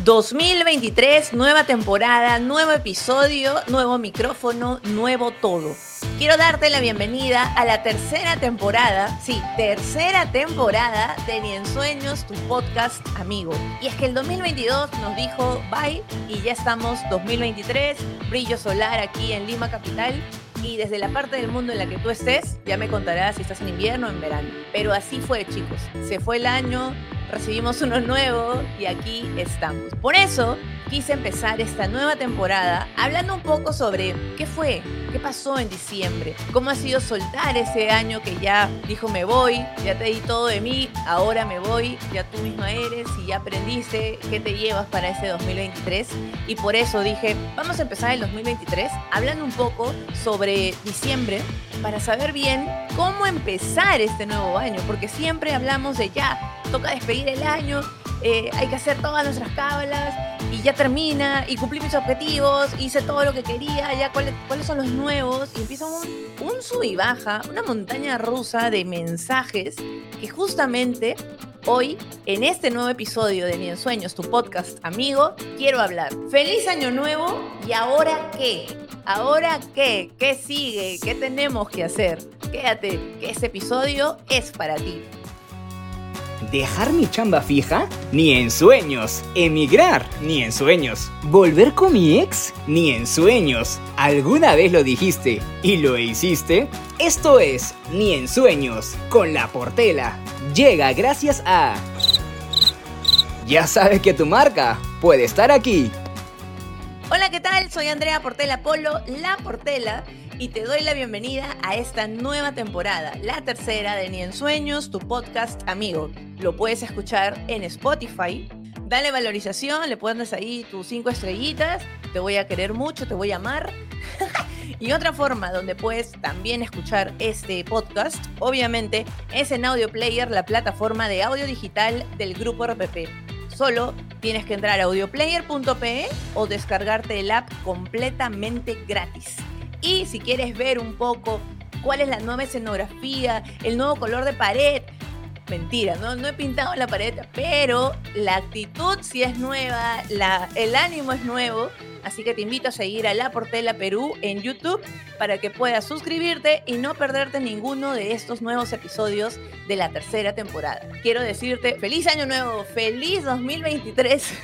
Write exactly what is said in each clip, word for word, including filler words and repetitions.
dos mil veintitrés, nueva temporada, nuevo episodio, nuevo micrófono, nuevo todo. Quiero darte la bienvenida a la tercera temporada, sí, tercera temporada de Ni en Sueños, tu podcast amigo. Y es que el dos mil veintidós nos dijo bye y ya estamos dos mil veintitrés, brillo solar aquí en Lima capital. Y desde la parte del mundo en la que tú estés, ya me contarás si estás en invierno o en verano. Pero así fue, chicos. Se fue el año, recibimos uno nuevo y aquí estamos. Por eso quise empezar esta nueva temporada hablando un poco sobre qué fue, qué pasó en diciembre, cómo ha sido soltar ese año que ya dijo me voy, ya te di todo de mí, ahora me voy, ya tú misma eres y ya aprendiste qué te llevas para ese dos mil veintitrés. Y por eso dije, vamos a empezar el dos mil veintitrés hablando un poco sobre diciembre para saber bien cómo empezar este nuevo año, porque siempre hablamos de ya, toca despedir el año, eh, hay que hacer todas nuestras cábalas y ya termina y cumplí mis objetivos, hice todo lo que quería, ya cuáles, cuáles son los nuevos y empieza un, un sub y baja, una montaña rusa de mensajes que justamente hoy, en este nuevo episodio de Ni en Sueños, tu podcast amigo, quiero hablar. ¡Feliz Año Nuevo! ¿Y ahora qué? ¿Ahora qué? ¿Qué sigue? ¿Qué tenemos que hacer? Quédate, que este episodio es para ti. ¿Dejar mi chamba fija? Ni en sueños. ¿Emigrar? Ni en sueños. ¿Volver con mi ex? Ni en sueños. ¿Alguna vez lo dijiste y lo hiciste? Esto es Ni en Sueños, con La Portela. Llega gracias a... Ya sabes que tu marca puede estar aquí. Hola, ¿qué tal? Soy Andrea Portela Polo, La Portela, y te doy la bienvenida a esta nueva temporada, la tercera de Ni en Sueños, tu podcast amigo. Lo puedes escuchar en Spotify. Dale valorización, le pones ahí tus cinco estrellitas, te voy a querer mucho, te voy a amar. Y otra forma donde puedes también escuchar este podcast, obviamente, es en Audio Player, la plataforma de audio digital del Grupo R P P. Solo tienes que entrar a audioplayer punto pe o descargarte el app completamente gratis. Y si quieres ver un poco cuál es la nueva escenografía, el nuevo color de pared, mentira, no, no he pintado la pared, pero la actitud sí es nueva, la, el ánimo es nuevo, así que te invito a seguir a La Portela Perú en YouTube para que puedas suscribirte y no perderte ninguno de estos nuevos episodios de la tercera temporada. Quiero decirte, feliz año nuevo, feliz dos mil veintitrés.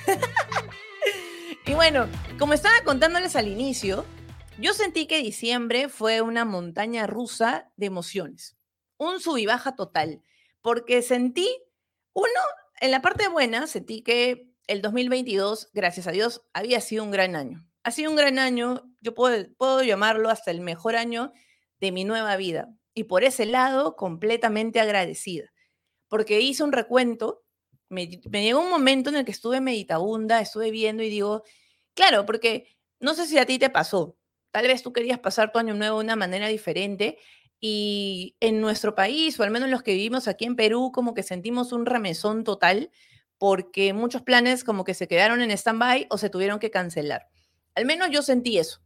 Y bueno, como estaba contándoles al inicio, yo sentí que diciembre fue una montaña rusa de emociones, un sub y baja total, porque sentí, uno, en la parte buena, sentí que el dos mil veintidós, gracias a Dios, había sido un gran año. Ha sido un gran año, yo puedo, puedo llamarlo hasta el mejor año de mi nueva vida, y por ese lado, completamente agradecida, porque hice un recuento, me, me llegó un momento en el que estuve meditabunda, estuve viendo y digo, claro, porque no sé si a ti te pasó, tal vez tú querías pasar tu año nuevo de una manera diferente y en nuestro país, o al menos los que vivimos aquí en Perú, como que sentimos un remesón total porque muchos planes como que se quedaron en stand-by o se tuvieron que cancelar. Al menos yo sentí eso.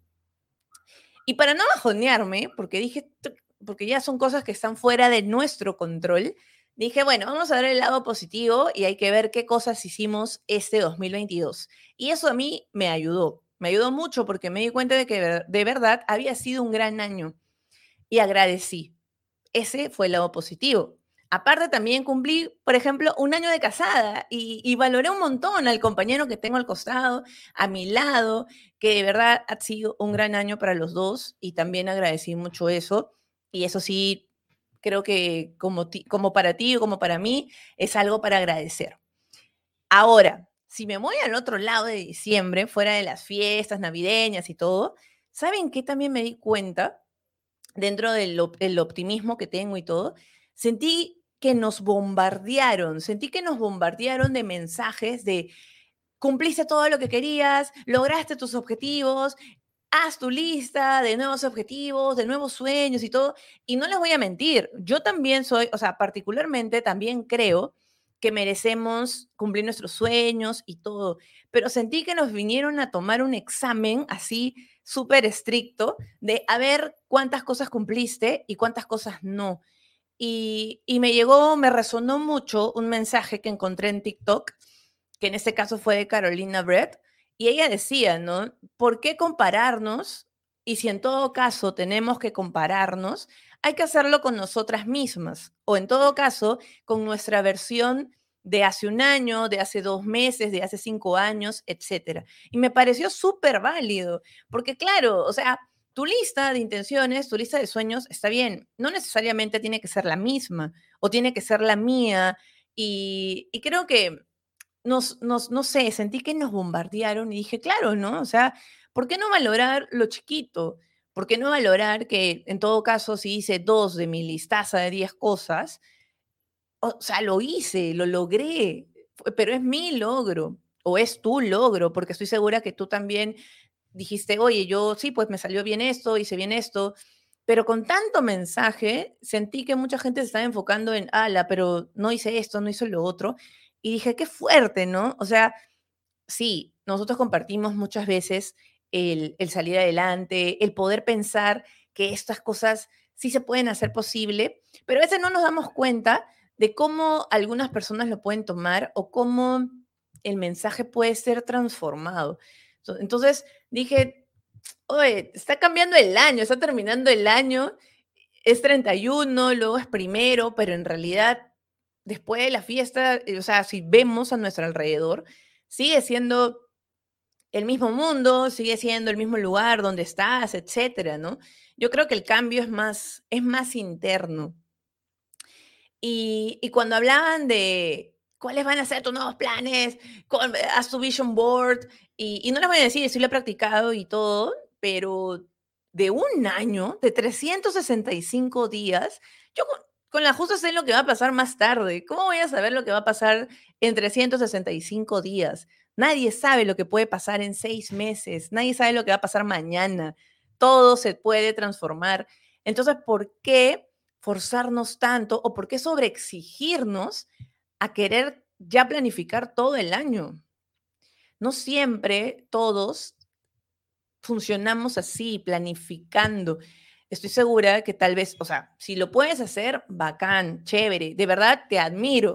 Y para no bajonearme, porque dije, porque ya son cosas que están fuera de nuestro control, dije, bueno, vamos a ver el lado positivo y hay que ver qué cosas hicimos este dos mil veintidós. Y eso a mí me ayudó. Me ayudó mucho porque me di cuenta de que de verdad había sido un gran año y agradecí. Ese fue el lado positivo. Aparte también cumplí, por ejemplo, un año de casada y, y valoré un montón al compañero que tengo al costado, a mi lado, que de verdad ha sido un gran año para los dos y también agradecí mucho eso. Y eso sí, creo que como, ti, como para ti o como para mí, es algo para agradecer. Ahora, si me voy al otro lado de diciembre, fuera de las fiestas navideñas y todo, ¿saben qué también me di cuenta? Dentro del op- el optimismo que tengo y todo, sentí que nos bombardearon, sentí que nos bombardearon de mensajes de cumpliste todo lo que querías, lograste tus objetivos, haz tu lista de nuevos objetivos, de nuevos sueños y todo. Y no les voy a mentir, yo también soy, o sea, particularmente también creo que merecemos cumplir nuestros sueños y todo, pero sentí que nos vinieron a tomar un examen así súper estricto de a ver cuántas cosas cumpliste y cuántas cosas no. Y, y me llegó, me resonó mucho un mensaje que encontré en TikTok que en este caso fue de Carolina Brett, y ella decía, ¿no? ¿Por qué compararnos? Y si en todo caso tenemos que compararnos, hay que hacerlo con nosotras mismas, o en todo caso, con nuestra versión de hace un año, de hace dos meses, de hace cinco años, etcétera. Y me pareció súper válido, porque claro, o sea, tu lista de intenciones, tu lista de sueños está bien, no necesariamente tiene que ser la misma o tiene que ser la mía, y, y creo que nos, nos, no sé, sentí que nos bombardearon y dije, claro, ¿no? O sea, ¿por qué no valorar lo chiquito? ¿Por qué no valorar que en todo caso si hice dos de mi listaza de diez cosas, o sea, lo hice, lo logré, fue- pero es mi logro o es tu logro, porque estoy segura que tú también dijiste, oye, yo sí, pues me salió bien esto, hice bien esto, pero con tanto mensaje sentí que mucha gente se estaba enfocando en, ala, pero no hice esto, no hice lo otro, y dije, qué fuerte, ¿no? O sea, sí, nosotros compartimos muchas veces el, el salir adelante, el poder pensar que estas cosas sí se pueden hacer posible, pero a veces no nos damos cuenta de cómo algunas personas lo pueden tomar o cómo el mensaje puede ser transformado. So- Entonces dije, oye, está cambiando el año, está terminando el año, es treinta y uno, luego es primero, pero en realidad después de la fiesta, eh, o sea, si vemos a nuestro alrededor, sigue siendo el mismo mundo, sigue siendo el mismo lugar donde estás, etcétera, ¿no? Yo creo que el cambio es más, es más interno. Y, y cuando hablaban de cuáles van a ser tus nuevos planes, con- haz tu vision board, y, y no les voy a decir, sí lo he practicado y todo, pero de un año, de trescientos sesenta y cinco días, yo con, con la justa sé lo que va a pasar más tarde. ¿Cómo voy a saber lo que va a pasar en trescientos sesenta y cinco días? Nadie sabe lo que puede pasar en seis meses, nadie sabe lo que va a pasar mañana. Todo se puede transformar. Entonces, ¿por qué forzarnos tanto o por qué sobreexigirnos a querer ya planificar todo el año? No siempre todos funcionamos así, planificando. Estoy segura que tal vez, o sea, si lo puedes hacer, bacán, chévere, de verdad te admiro.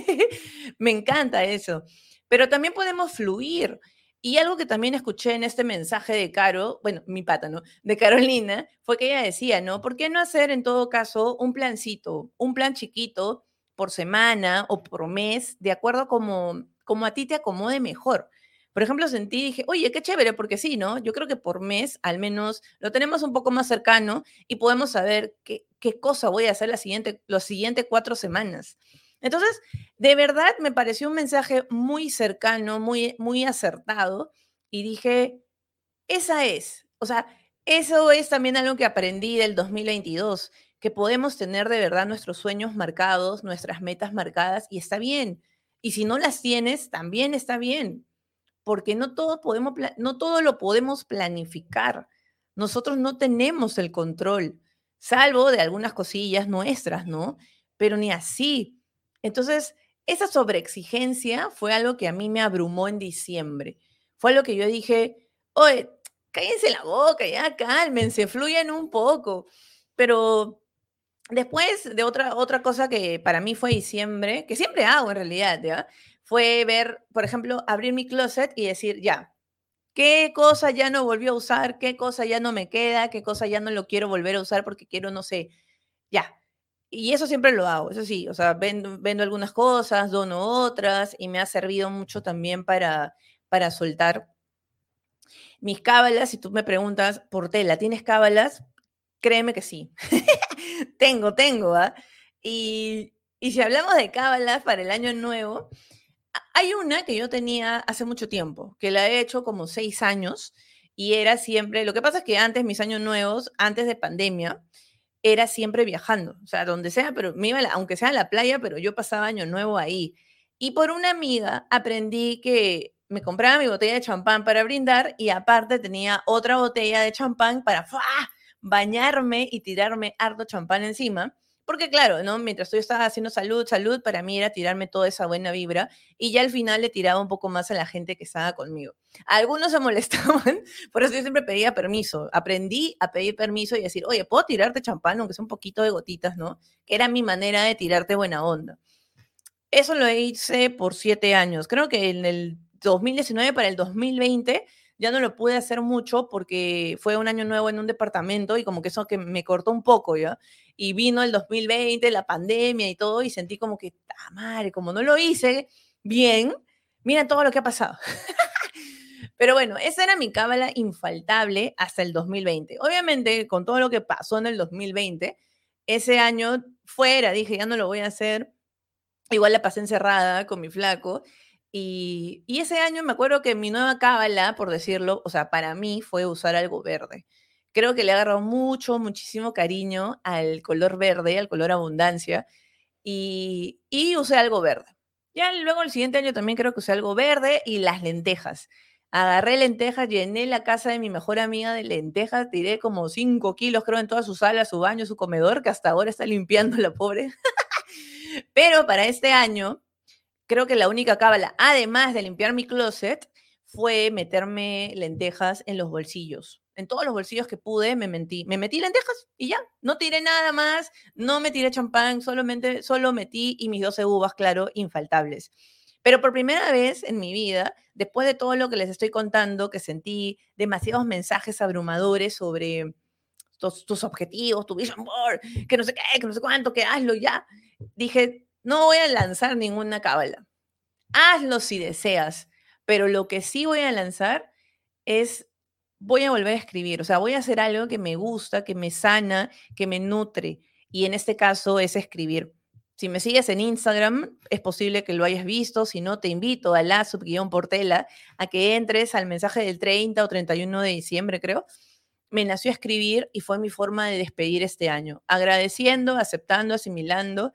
Me encanta eso. Pero también podemos fluir. Y algo que también escuché en este mensaje de Caro, bueno, mi pata, ¿no? De Carolina, fue que ella decía, ¿no? ¿Por qué no hacer en todo caso un plancito, un plan chiquito por semana o por mes, de acuerdo como, como a ti te acomode mejor? Por ejemplo, sentí, dije, oye, qué chévere, porque sí, ¿no? Yo creo que por mes al menos lo tenemos un poco más cercano y podemos saber qué, qué cosa voy a hacer la siguiente, las siguientes cuatro semanas. Entonces, de verdad me pareció un mensaje muy cercano, muy, muy acertado y dije, esa es, o sea, eso es también algo que aprendí del dos mil veintidós, que podemos tener de verdad nuestros sueños marcados, nuestras metas marcadas y está bien. Y si no las tienes, también está bien porque no todo, podemos, no todo lo podemos planificar. Nosotros no tenemos el control, salvo de algunas cosillas nuestras, ¿no? Pero ni así. Entonces, esa sobreexigencia fue algo que a mí me abrumó en diciembre. Fue algo que yo dije, oye, cállense la boca, ya cálmense, fluyan un poco. Pero después de otra, otra cosa que para mí fue diciembre, que siempre hago en realidad, ¿ya? Fue ver, por ejemplo, abrir mi closet y decir, ya, ¿qué cosa ya no volvió a usar? ¿Qué cosa ya no me queda? ¿Qué cosa ya no lo quiero volver a usar porque quiero, no sé, ya? Y eso siempre lo hago, eso sí, o sea, vendo, vendo algunas cosas, dono otras y me ha servido mucho también para, para soltar mis cábalas. Si tú me preguntas, Portela, ¿tienes cábalas? Créeme que sí. Tengo, tengo, ¿ah? Y, y si hablamos de cábalas para el año nuevo, a- hay una que yo tenía hace mucho tiempo, que la he hecho como seis años y era siempre, lo que pasa es que antes, mis años nuevos, antes de pandemia, era siempre viajando, o sea, donde sea, pero me iba, a la- aunque sea a la playa, pero yo pasaba año nuevo ahí. Y por una amiga aprendí que me compraba mi botella de champán para brindar y aparte tenía otra botella de champán para ¡fua! Bañarme y tirarme harto champán encima. Porque claro, ¿no? Mientras yo estaba haciendo salud, salud, para mí era tirarme toda esa buena vibra y ya al final le tiraba un poco más a la gente que estaba conmigo. Algunos se molestaban, por eso yo siempre pedía permiso. Aprendí a pedir permiso y decir, oye, ¿puedo tirarte champán, aunque sea un poquito de gotitas, ¿no? Que era mi manera de tirarte buena onda. Eso lo hice por siete años. Creo que en el dos mil diecinueve para el dos mil veinte ya no lo pude hacer mucho porque fue un año nuevo en un departamento y como que eso que me cortó un poco, ¿ya? Y vino el dos mil veinte, la pandemia y todo, y sentí como que, ¡ah, madre! Como no lo hice bien, mira todo lo que ha pasado. Pero bueno, esa era mi cábala infaltable hasta el dos mil veinte. Obviamente, con todo lo que pasó en el dos mil veinte, ese año fuera, dije, ya no lo voy a hacer. Igual la pasé encerrada con mi flaco. Y, y ese año me acuerdo que mi nueva cábala, por decirlo, o sea, para mí fue usar algo verde. Creo que le he agarrado mucho, muchísimo cariño al color verde, al color abundancia, y, y usé algo verde. Ya luego el siguiente año también creo que usé algo verde y las lentejas. Agarré lentejas, llené la casa de mi mejor amiga de lentejas, tiré como cinco kilos, creo, en toda su sala, su baño, su comedor, que hasta ahora está limpiando la pobre. Pero para este año, creo que la única cábala, además de limpiar mi closet, fue meterme lentejas en los bolsillos. En todos los bolsillos que pude me metí, me metí lentejas y ya. No tiré nada más, no me tiré champán, solamente, solo metí y mis doce uvas, claro, infaltables. Pero por primera vez en mi vida, después de todo lo que les estoy contando, que sentí demasiados mensajes abrumadores sobre tus, tus objetivos, tu vision board, que no sé qué, que no sé cuánto, que hazlo ya. Dije, no voy a lanzar ninguna cábala. Hazlo si deseas, pero lo que sí voy a lanzar es, voy a volver a escribir, o sea, voy a hacer algo que me gusta, que me sana, que me nutre, y en este caso es escribir. Si me sigues en Instagram, es posible que lo hayas visto, si no, te invito a la subguión Portela a que entres al mensaje del treinta o treinta y uno de diciembre, creo. Me nació escribir y fue mi forma de despedir este año, agradeciendo, aceptando, asimilando,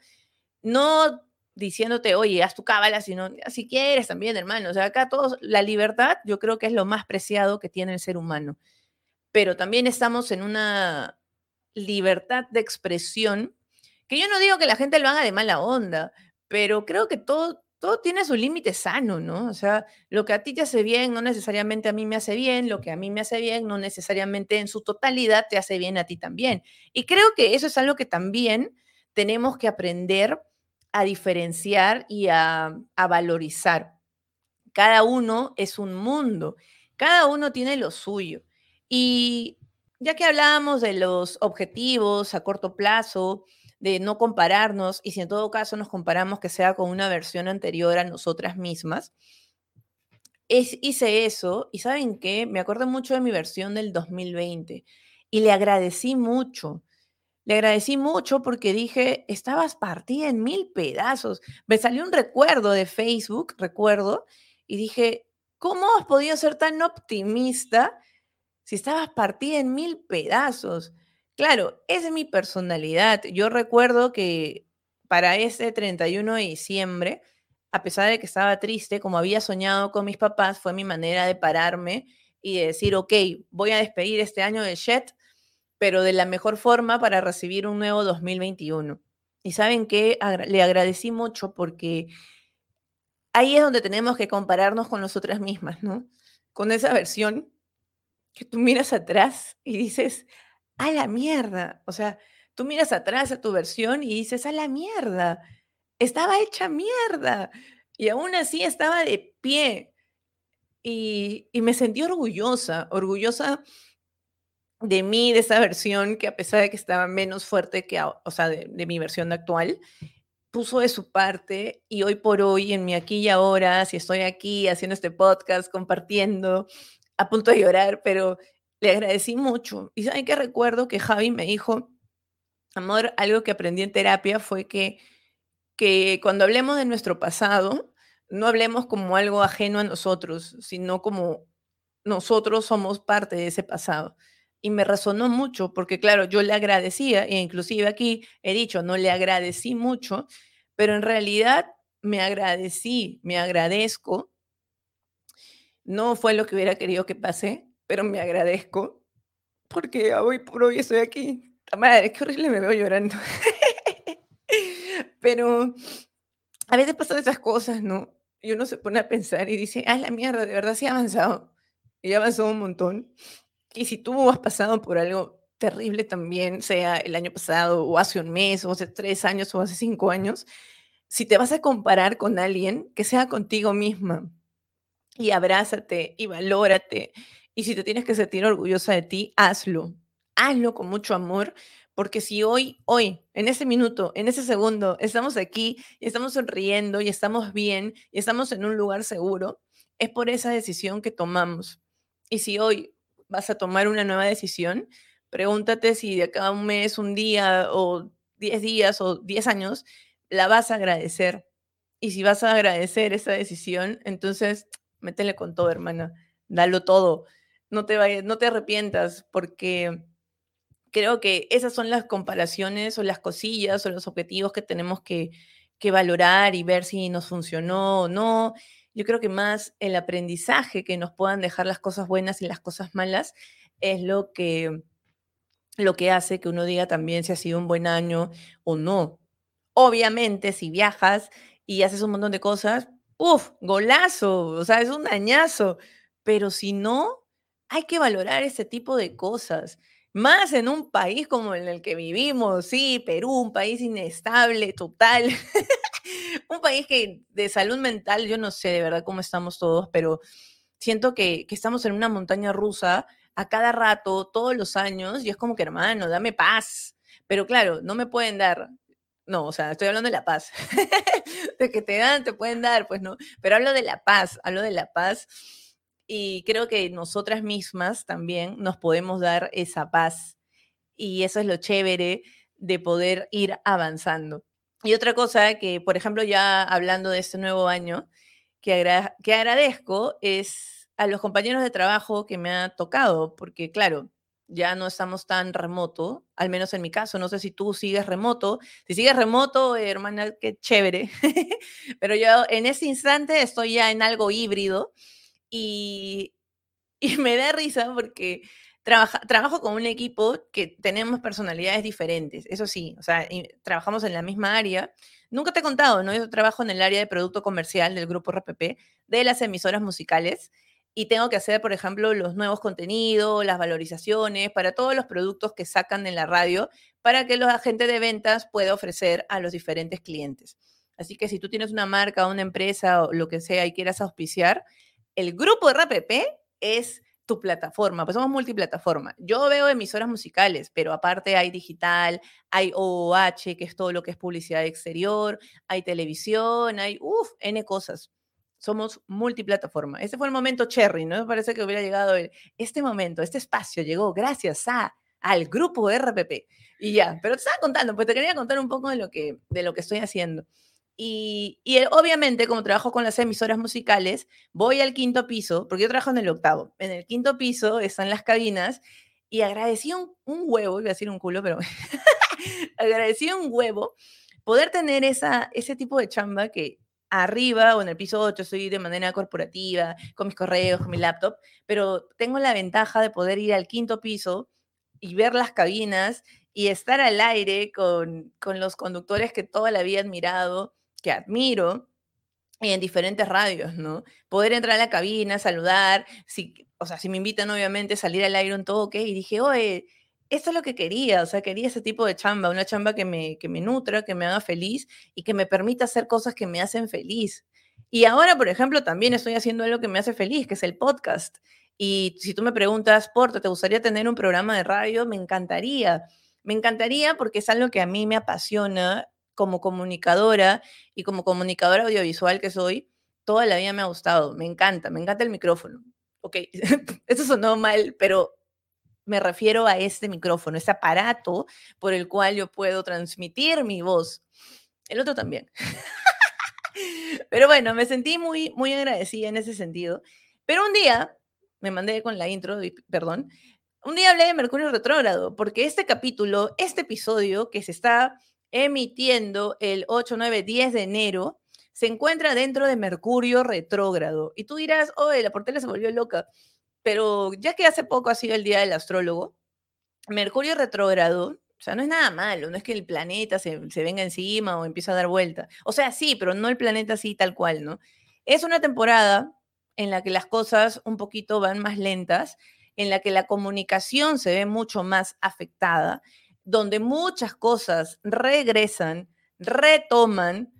no diciéndote, oye, haz tu cábala, sino si quieres también, hermano. O sea, acá todos, la libertad yo creo que es lo más preciado que tiene el ser humano. Pero también estamos en una libertad de expresión, que yo no digo que la gente lo haga de mala onda, pero creo que todo, todo tiene su límite sano, ¿no? O sea, lo que a ti te hace bien no necesariamente a mí me hace bien, lo que a mí me hace bien no necesariamente en su totalidad te hace bien a ti también. Y creo que eso es algo que también tenemos que aprender a diferenciar y a, a valorizar. Cada uno es un mundo, cada uno tiene lo suyo. Y ya que hablábamos de los objetivos a corto plazo, de no compararnos, y si en todo caso nos comparamos que sea con una versión anterior a nosotras mismas, es, hice eso y ¿saben qué? Me acuerdo mucho de mi versión del dos mil veinte y le agradecí mucho. Le agradecí mucho porque dije, estabas partida en mil pedazos. Me salió un recuerdo de Facebook, recuerdo, y dije, ¿cómo has podido ser tan optimista si estabas partida en mil pedazos? Claro, esa es mi personalidad. Yo recuerdo que para ese treinta y uno de diciembre, a pesar de que estaba triste, como había soñado con mis papás, fue mi manera de pararme y de decir, ok, voy a despedir este año de Shet, pero de la mejor forma para recibir un nuevo dos mil veintiuno. Y saben qué, Agra- le agradecí mucho porque ahí es donde tenemos que compararnos con nosotras mismas, ¿no? Con esa versión que tú miras atrás y dices, a la mierda. O sea, tú miras atrás a tu versión y dices, a la mierda. Estaba hecha mierda. Y aún así estaba de pie. Y, y me sentí orgullosa, orgullosa de mí, de esa versión que a pesar de que estaba menos fuerte que, a- o sea, de, de mi versión actual, puso de su parte y hoy por hoy, en mi aquí y ahora, si estoy aquí haciendo este podcast, compartiendo, a punto de llorar, pero le agradecí mucho. Y saben que recuerdo que Javi me dijo, amor, algo que aprendí en terapia fue que, que cuando hablemos de nuestro pasado, no hablemos como algo ajeno a nosotros, sino como nosotros somos parte de ese pasado. Y me resonó mucho porque, claro, yo le agradecía, e inclusive aquí he dicho, no le agradecí mucho, pero en realidad me agradecí, me agradezco. No fue lo que hubiera querido que pase, pero me agradezco porque hoy por hoy estoy aquí. ¡Ta madre, qué horrible me veo llorando! Pero a veces pasan esas cosas, ¿no? Y uno se pone a pensar y dice, ah, la mierda, de verdad sí ha avanzado. Y ha avanzado un montón. Y si tú has pasado por algo terrible también, sea el año pasado o hace un mes o hace tres años o hace cinco años, si te vas a comparar con alguien, que sea contigo misma. Y abrázate y valórate. Y si te tienes que sentir orgullosa de ti, hazlo. Hazlo con mucho amor, porque si hoy, hoy, en ese minuto, en ese segundo, estamos aquí y estamos sonriendo y estamos bien y estamos en un lugar seguro, es por esa decisión que tomamos. Y si hoy vas a tomar una nueva decisión, pregúntate si de acá a un mes, un día o diez días o diez años, la vas a agradecer. Y si vas a agradecer esa decisión, entonces métele con todo, hermana. Dalo todo. No te vayas, no te arrepientas, porque creo que esas son las comparaciones o las cosillas o los objetivos que tenemos que, que valorar y ver si nos funcionó o no. Yo creo que más el aprendizaje que nos puedan dejar las cosas buenas y las cosas malas es lo que, lo que hace que uno diga también si ha sido un buen año o no. Obviamente, si viajas y haces un montón de cosas, ¡uf! Golazo, o sea, es un dañazo. Pero si no, hay que valorar ese tipo de cosas. Más en un país como en el que vivimos, sí, Perú, un país inestable, total. Un país que de salud mental, yo no sé de verdad cómo estamos todos, pero siento que, que estamos en una montaña rusa a cada rato, todos los años, y es como que, hermano, dame paz. Pero claro, no me pueden dar. No, o sea, estoy hablando de la paz. De que te dan, te pueden dar, pues no. Pero hablo de la paz, hablo de la paz. Y creo que nosotras mismas también nos podemos dar esa paz. Y eso es lo chévere de poder ir avanzando. Y otra cosa que, por ejemplo, ya hablando de este nuevo año, que, agra que agradezco es a los compañeros de trabajo que me ha tocado, porque claro, ya no estamos tan remoto, al menos en mi caso, no sé si tú sigues remoto. Si sigues remoto, eh, hermana, qué chévere. Pero yo en ese instante estoy ya en algo híbrido y, y me da risa porque trabaja, trabajo con un equipo que tenemos personalidades diferentes, eso sí, o sea, y trabajamos en la misma área. Nunca te he contado, ¿no? Yo trabajo en el área de producto comercial del grupo R P P, de las emisoras musicales, y tengo que hacer, por ejemplo, los nuevos contenidos, las valorizaciones para todos los productos que sacan en la radio, para que los agentes de ventas puedan ofrecer a los diferentes clientes. Así que si tú tienes una marca, una empresa o lo que sea y quieras auspiciar, el grupo R P P es tu plataforma, pues somos multiplataforma. Yo veo emisoras musicales, pero aparte hay digital, hay O O H, que es todo lo que es publicidad exterior, hay televisión, hay, uff, N cosas. Somos multiplataforma. Ese fue el momento cherry, ¿no? Me parece que hubiera llegado el, este momento, este espacio llegó gracias a, al grupo R P P. Y ya, pero te estaba contando, pues te quería contar un poco de lo que, de lo que estoy haciendo. Y, y, obviamente, como trabajo con las emisoras musicales, voy al quinto piso, porque yo trabajo en el octavo. En el quinto piso están las cabinas y agradecí un, un huevo, iba a decir un culo, pero agradecí un huevo poder tener esa, ese tipo de chamba que arriba o en el piso ocho estoy de manera corporativa, con mis correos, con mi laptop, pero tengo la ventaja de poder ir al quinto piso y ver las cabinas y estar al aire con, con los conductores que toda la vida he admirado, que admiro, y en diferentes radios, ¿no? Poder entrar a la cabina, saludar, si, o sea, si me invitan, obviamente, salir al aire un toque, y dije, oye, esto es lo que quería, o sea, quería ese tipo de chamba, una chamba que me, que me nutra, que me haga feliz y que me permita hacer cosas que me hacen feliz. Y ahora, por ejemplo, también estoy haciendo algo que me hace feliz, que es el podcast. Y si tú me preguntas, Porto, ¿te gustaría tener un programa de radio? Me encantaría. Me encantaría porque es algo que a mí me apasiona como comunicadora y como comunicadora audiovisual que soy, toda la vida me ha gustado, me encanta, me encanta el micrófono. Ok, eso sonó mal, pero me refiero a este micrófono, este aparato por el cual yo puedo transmitir mi voz. El otro también. Pero bueno, me sentí muy, muy agradecida en ese sentido. Pero un día, me mandé con la intro, perdón, un día hablé de Mercurio retrógrado, porque este capítulo, este episodio que se está emitiendo el ocho, nueve, diez de enero, se encuentra dentro de Mercurio retrógrado. Y tú dirás, oye, la Portela se volvió loca. Pero ya que hace poco ha sido el día del astrólogo, Mercurio retrógrado, o sea, no es nada malo, no es que el planeta se, se venga encima o empiece a dar vuelta. O sea, sí, pero no el planeta así tal cual, ¿no? Es una temporada en la que las cosas un poquito van más lentas, en la que la comunicación se ve mucho más afectada, donde muchas cosas regresan, retoman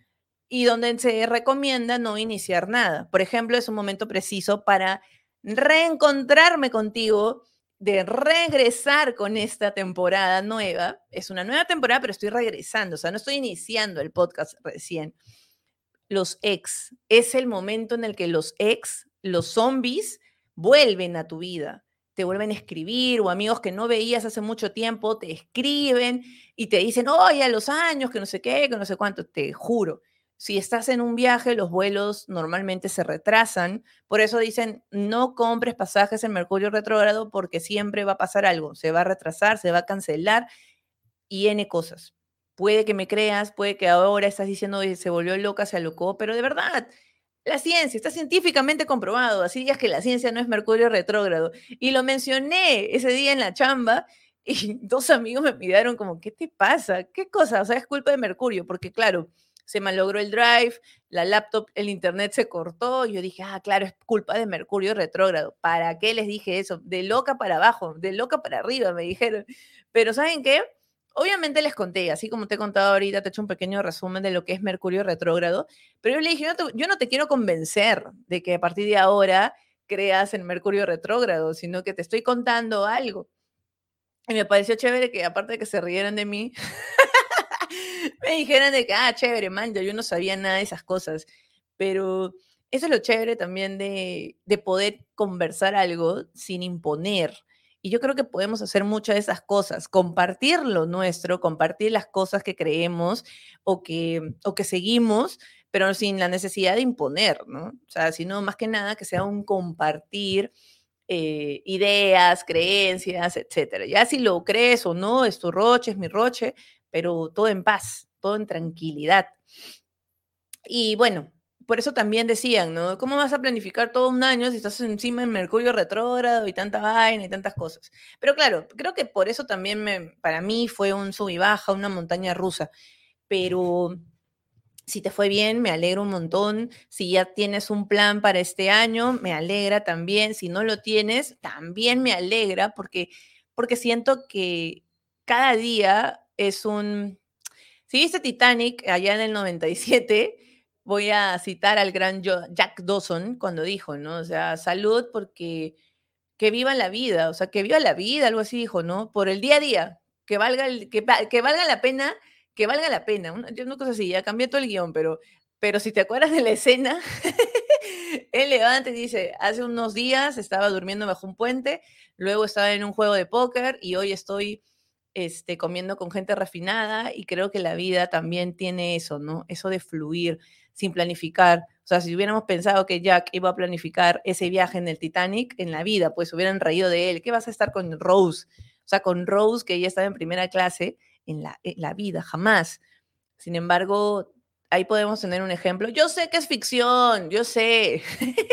y donde se recomienda no iniciar nada. Por ejemplo, es un momento preciso para reencontrarme contigo, de regresar con esta temporada nueva. Es una nueva temporada, pero estoy regresando, o sea, no estoy iniciando el podcast recién. Los ex, es el momento en el que los ex, los zombies, vuelven a tu vida. Te vuelven a escribir, o amigos que no veías hace mucho tiempo te escriben y te dicen, oye, a los años, que no sé qué, que no sé cuánto. Te juro, si estás en un viaje, los vuelos normalmente se retrasan. Por eso dicen, no compres pasajes en Mercurio retrógrado porque siempre va a pasar algo. Se va a retrasar, se va a cancelar y N cosas. Puede que me creas, puede que ahora estás diciendo, "Oye, se volvió loca, se alocó", pero de verdad, la ciencia está científicamente comprobado. Así digas que la ciencia no es Mercurio retrógrado. Y lo mencioné ese día en la chamba y dos amigos me miraron como, ¿qué te pasa? ¿Qué cosa? O sea, es culpa de Mercurio, porque claro, se malogró el drive, la laptop, el internet se cortó. Y yo dije, ah, claro, es culpa de Mercurio retrógrado. ¿Para qué les dije eso? De loca para abajo, de loca para arriba, me dijeron. Pero ¿saben qué? Obviamente les conté, así como te he contado ahorita, te he hecho un pequeño resumen de lo que es Mercurio retrógrado, pero yo le dije, yo no te, yo no te quiero convencer de que a partir de ahora creas en Mercurio retrógrado, sino que te estoy contando algo. Y me pareció chévere que aparte de que se rieran de mí, me dijeran de que, ah, chévere, man, yo no sabía nada de esas cosas. Pero eso es lo chévere también de, de poder conversar algo sin imponer. Y yo creo que podemos hacer muchas de esas cosas, compartir lo nuestro, compartir las cosas que creemos o que, o que seguimos, pero sin la necesidad de imponer, ¿no? O sea, sino más que nada que sea un compartir eh, ideas, creencias, etcétera. Ya si lo crees o no, es tu roche, es mi roche, pero todo en paz, todo en tranquilidad. Y bueno, por eso también decían, ¿no? ¿Cómo vas a planificar todo un año si estás encima en Mercurio retrógrado y tanta vaina y tantas cosas? Pero claro, creo que por eso también me, para mí fue un sub y baja, una montaña rusa. Pero si te fue bien, me alegro un montón. Si ya tienes un plan para este año, me alegra también. Si no lo tienes, también me alegra porque, porque siento que cada día es un... Si viste Titanic allá en el noventa y siete, voy a citar al gran Jack Dawson cuando dijo, ¿no? O sea, salud porque que vivan la vida, o sea, que viva la vida, algo así dijo, ¿no? Por el día a día, que valga, el, que, que valga la pena, que valga la pena. Una, yo no cosa así, ya cambié todo el guión, pero, pero si te acuerdas de la escena, él levanta y dice, hace unos días estaba durmiendo bajo un puente, luego estaba en un juego de póker y hoy estoy este, comiendo con gente refinada y creo que la vida también tiene eso, ¿no? Eso de fluir sin planificar. O sea, si hubiéramos pensado que Jack iba a planificar ese viaje en el Titanic, en la vida, pues hubieran reído de él. ¿Qué vas a estar con Rose? O sea, con Rose, que ella estaba en primera clase, en la, en la vida, jamás. Sin embargo, ahí podemos tener un ejemplo. Yo sé que es ficción, yo sé,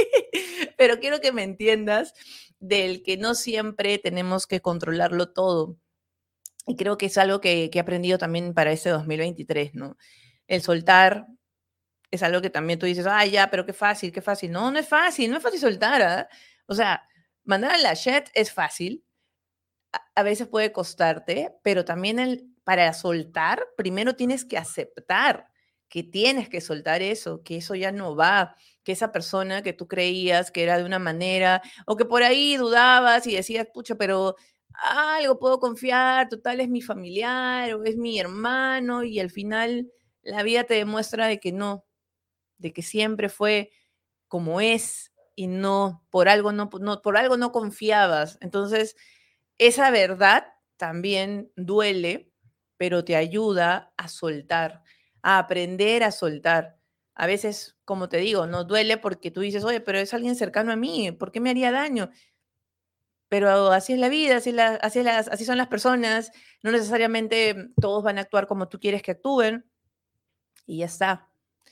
pero quiero que me entiendas del que no siempre tenemos que controlarlo todo. Y creo que es algo que, que he aprendido también para este dos mil veintitrés, ¿no? El soltar es algo que también tú dices, ay, ya, pero qué fácil, qué fácil. No, no es fácil, no es fácil soltar, ¿eh? O sea, mandar a la shit es fácil, a, a veces puede costarte, pero también el, para soltar, primero tienes que aceptar que tienes que soltar eso, que eso ya no va, que esa persona que tú creías que era de una manera, o que por ahí dudabas y decías, pucha, pero algo puedo confiar, total es mi familiar o es mi hermano, y al final la vida te demuestra de que no, de que siempre fue como es y no, por algo no, no, por algo no confiabas. Entonces, esa verdad también duele, pero te ayuda a soltar, a aprender a soltar. A veces, como te digo, no duele porque tú dices, oye, pero es alguien cercano a mí, ¿por qué me haría daño? Pero así es la vida, así, la, así, las, así son las personas, no necesariamente todos van a actuar como tú quieres que actúen y ya está.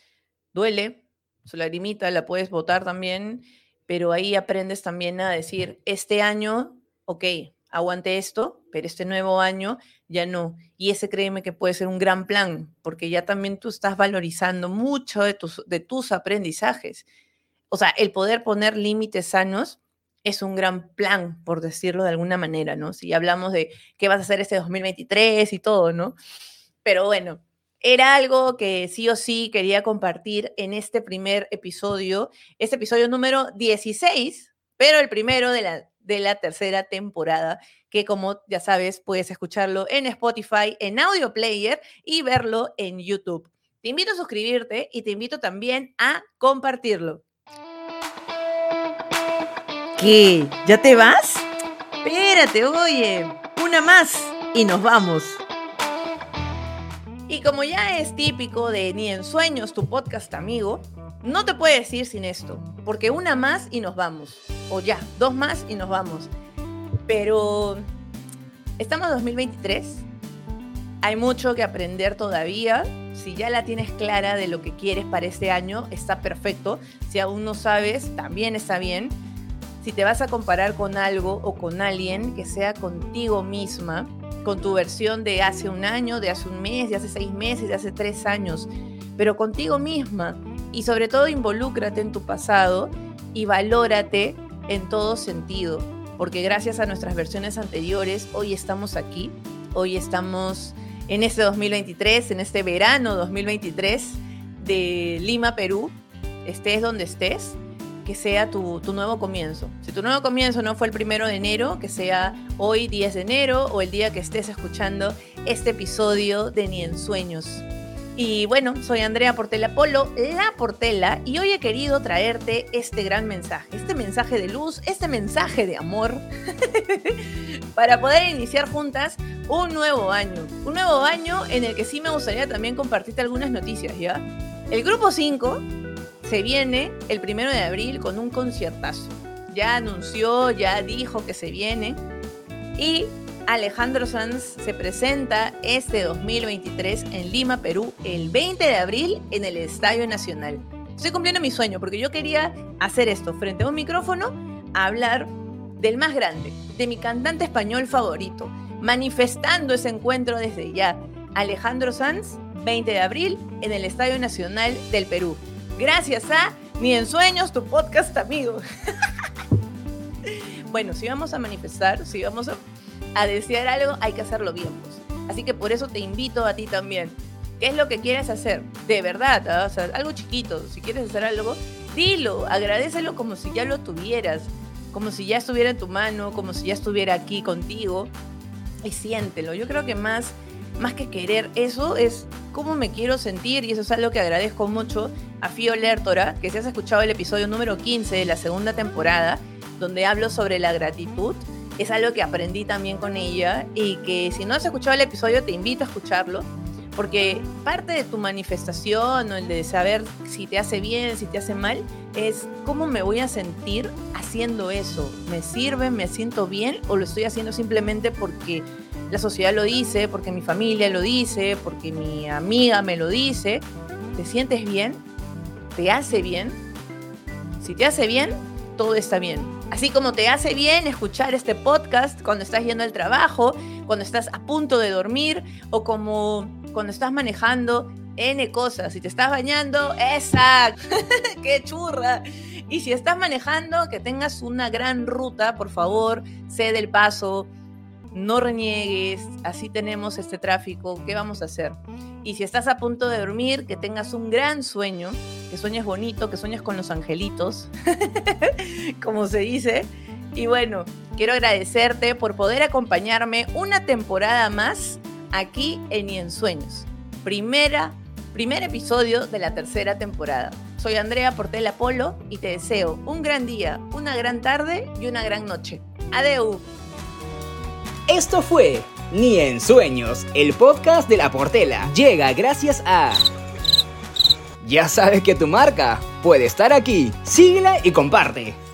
Duele, su lagrimita la puedes botar también, pero ahí aprendes también a decir, este año, ok, aguante esto, pero este nuevo año ya no. Y ese créeme que puede ser un gran plan, porque ya también tú estás valorizando mucho de tus, de tus aprendizajes. O sea, el poder poner límites sanos es un gran plan, por decirlo de alguna manera, ¿no? Si hablamos de qué vas a hacer este dos mil veintitrés y todo, ¿no? Pero bueno, Era algo que sí o sí quería compartir en este primer episodio, este episodio número dieciséis, pero el primero de la, de la tercera temporada, que como ya sabes, puedes escucharlo en Spotify, en Audio Player y verlo en YouTube. Te invito a suscribirte y te invito también a compartirlo. ¿Qué? ¿Ya te vas? Espérate, oye, una más y nos vamos. Y como ya es típico de Ni en Sueños, tu podcast amigo, no te puedes ir sin esto, porque una más y nos vamos. O ya, dos más y nos vamos. Pero estamos en dos mil veintitrés, hay mucho que aprender todavía. Si ya la tienes clara de lo que quieres para este año, está perfecto. Si aún no sabes, también está bien. Si te vas a comparar con algo o con alguien, que sea contigo misma, con tu versión de hace un año, de hace un mes, de hace seis meses, de hace tres años, pero contigo misma. Y sobre todo involúcrate en tu pasado y valórate en todo sentido, porque gracias a nuestras versiones anteriores, hoy estamos aquí, hoy estamos en este dos mil veintitrés, en este verano dos mil veintitrés de Lima, Perú, estés donde estés, que sea tu, tu nuevo comienzo. Si tu nuevo comienzo no fue el primero de enero, que sea hoy diez de enero o el día que estés escuchando este episodio de Ni en Sueños. Y bueno, soy Andrea Portela Polo, la Portela, y hoy he querido traerte este gran mensaje, este mensaje de luz, este mensaje de amor, para poder iniciar juntas un nuevo año. Un nuevo año en el que sí me gustaría también compartirte algunas noticias, ¿ya? El Grupo cinco se viene el primero de abril con un conciertazo. Ya anunció, ya dijo que se viene. Y Alejandro Sanz se presenta este dos mil veintitrés en Lima, Perú, el veinte de abril en el Estadio Nacional. Estoy cumpliendo mi sueño porque yo quería hacer esto frente a un micrófono, a hablar del más grande, de mi cantante español favorito, manifestando ese encuentro desde ya. Alejandro Sanz, veinte de abril en el Estadio Nacional del Perú. Gracias a Ni en Sueños, tu podcast amigo. Bueno, si vamos a manifestar, si vamos a, a desear algo, hay que hacerlo bien, pues. Así que por eso te invito a ti también. ¿Qué es lo que quieres hacer? De verdad, ¿eh? O sea, algo chiquito. Si quieres hacer algo, dilo, agradécelo como si ya lo tuvieras, como si ya estuviera en tu mano, como si ya estuviera aquí contigo, y siéntelo. Yo creo que más, más que querer eso es cómo me quiero sentir, y eso es algo que agradezco mucho a Fio Lertora, que si has escuchado el episodio número quince de la segunda temporada, donde hablo sobre la gratitud, es algo que aprendí también con ella, y que si no has escuchado el episodio te invito a escucharlo, porque parte de tu manifestación o el de saber si te hace bien, si te hace mal, es cómo me voy a sentir haciendo eso. ¿Me sirve? ¿Me siento bien? ¿O lo estoy haciendo simplemente porque la sociedad lo dice, porque mi familia lo dice, porque mi amiga me lo dice? ¿Te sientes bien? ¿Te hace bien? Si te hace bien, todo está bien. Así como te hace bien escuchar este podcast cuando estás yendo al trabajo, cuando estás a punto de dormir, o como cuando estás manejando N cosas. Si te estás bañando, ¡esa! ¡Qué churra! Y si estás manejando, que tengas una gran ruta, por favor, cede el paso, no reniegues, así tenemos este tráfico, ¿qué vamos a hacer? Y si estás a punto de dormir, que tengas un gran sueño, que sueñes bonito, que sueñes con los angelitos, como se dice. Y bueno, quiero agradecerte por poder acompañarme una temporada más aquí en Ni en Sueños. Primera, primer episodio de la tercera temporada. Soy Andrea Portela Polo y te deseo un gran día, una gran tarde y una gran noche. Adeu. Esto fue Ni en Sueños, el podcast de La Portela. Llega gracias a... Ya sabes que tu marca puede estar aquí. Síguela y comparte.